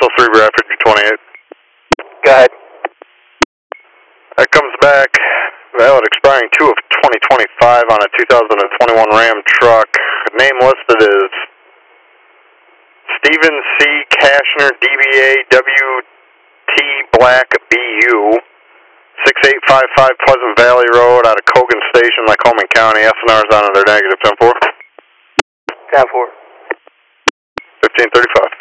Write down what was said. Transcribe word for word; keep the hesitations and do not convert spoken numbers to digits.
L three Bradford twenty-eight. Go ahead. That comes back, valid expiring two of twenty twenty-five on a two thousand twenty-one Ram truck. Name listed is Stephen C. Kashner, D B A W T Black B U, six eight five five Pleasant Valley Road out of Cogan Station, Lycoming County. S N R's on their negative, ten four. ten four. fifteen thirty-five.